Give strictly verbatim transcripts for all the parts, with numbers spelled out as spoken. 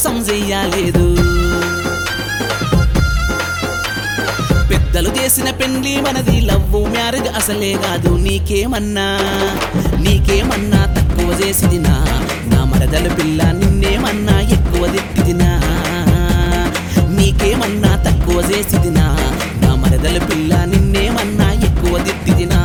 మోసం చెయ్యలేదు. పెద్దలు చేసిన పెండ్లి మనది లవ్ మ్యారేజ్ అసలే కాదు. నీకేమన్నా నీకేమన్నా తక్కువ చేసిదినా నా మరదల పిల్ల, నిన్నేమన్నా ఎక్కువ తిట్టిదినా? నీకేమన్నా తక్కువ చేసిదినా నా మరదల పిల్ల, నిన్నేమన్నా ఎక్కువ తిట్టిదినా?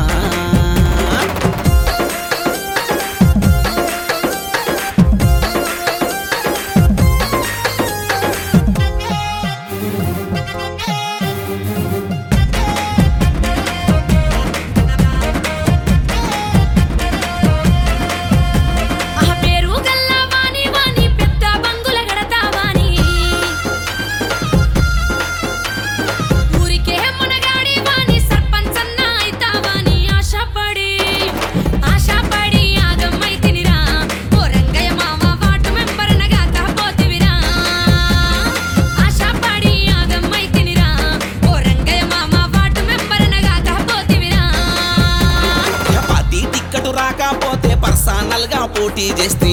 రాకపోతే పర్సనల్ గా పోటీ చేస్తే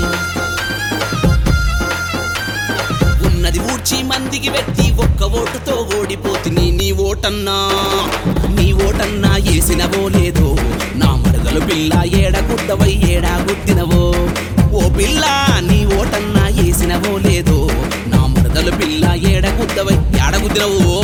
ఉన్నది ఊడ్చి మందికి పెట్టి ఒక్క ఓటుతో ఓడిపోతుంది. నీ ఓటన్నా నీ ఓటన్నా వేసినవో లేదో నా మరదలు పిల్ల, ఏడగుద్దవై ఏడా గుద్దినవో? ఓ పిల్ల నీ ఓటన్నా వేసినవో లేదో నా మరదలు పిల్ల, ఏడగుద్దవై ఏడగుద్దినవో?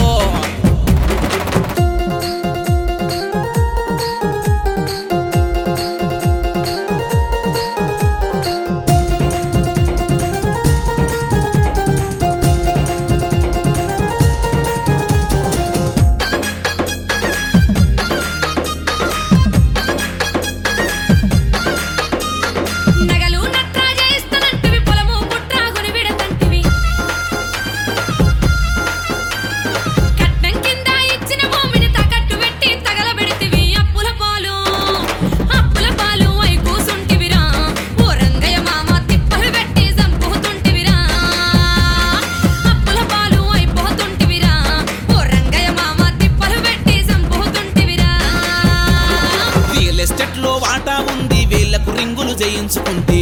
ఎస్టేట్లో వాటా ఉంది వీళ్లకు రింగులు చేయించుకుంటే,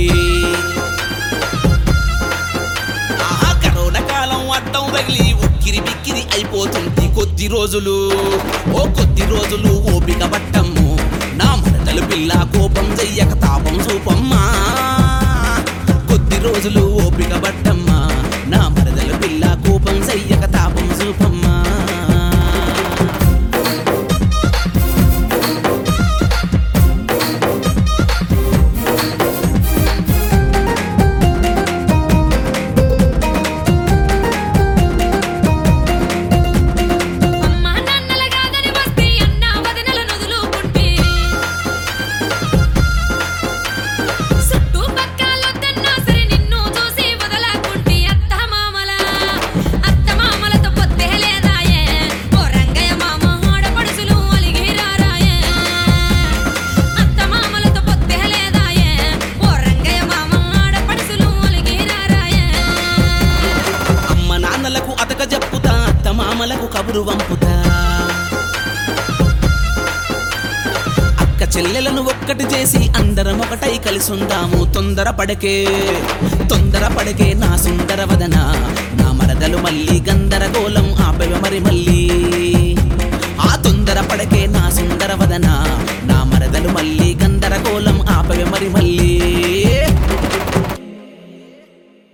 ఆహా కరోనా కాలం అడ్డం తగిలి ఉక్కిరి బిక్కిరి అయిపోతుంది. కొద్ది రోజులు ఓ కొద్ది రోజులు ఓపిక పట్టమ్ము నా మరదలు పిల్ల, కోపం చెయ్యక తాపం చూపమ్మా. కొద్ది రోజులు ఓపిక పట్టమ్మా నా మరదలు పిల్ల, కోపం చెయ్యక తాపం చూపమ్మా. మామలకు కబురు వంపుతా, అక్క చెల్లెలను ఒక్కటి చేసి అందరం ఒకటై కలిసుందాము. తొందర పడకే తొందర పడకే నా సుందర వదన, నా మరదలు మళ్ళీ గందరగోళం ఆపవ మరి మళ్ళీ.